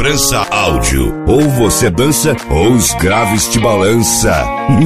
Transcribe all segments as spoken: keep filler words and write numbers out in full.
França Áudio. Ou você dança, ou os graves te balança.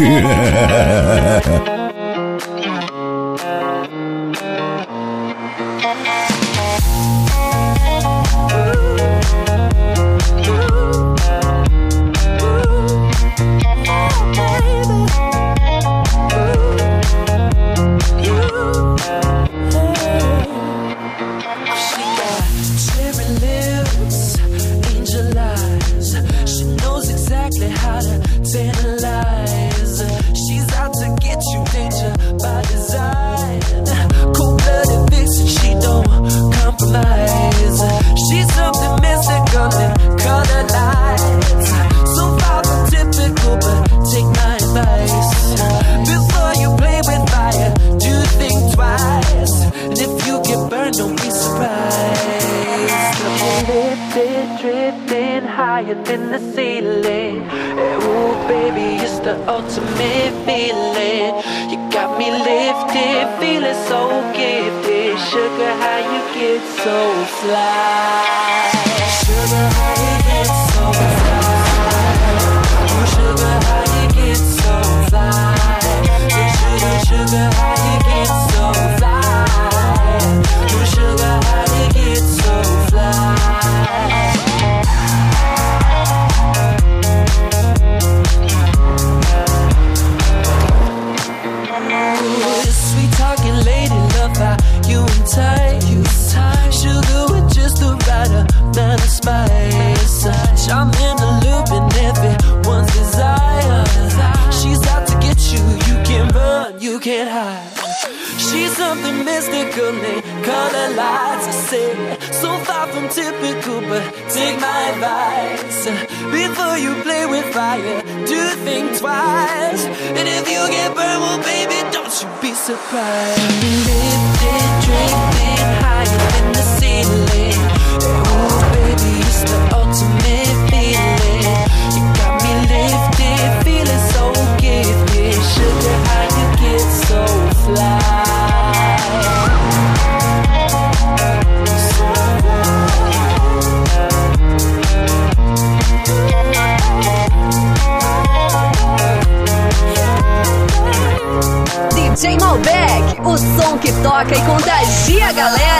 In the ceiling, ooh baby, it's the ultimate feeling. You got me lifted, feeling so gifted. Sugar, how you get so fly? Sugar, how you get so fly? Oh, sugar, how you get so fly? Oh, sugar, sugar, how you get so fly? Oh, sugar, how you get so fly? You and tight, you tight. Sugar with just the right amount of spice. I'm in the loop and everyone's desire. She's out to get you, you can't run, you can't hide. She's something mystical, they color lights. I say, so far from typical, but take my advice. Before you play with fire, do think twice. And if you get burned, well baby, don't you be surprised. Lifted, drifting higher than the ceiling. Oh baby, it's the ultimate feeling. You got me lifted, feeling so gifted. Sugar, how you get so fly? D J Malbec, o som que toca e contagia a galera.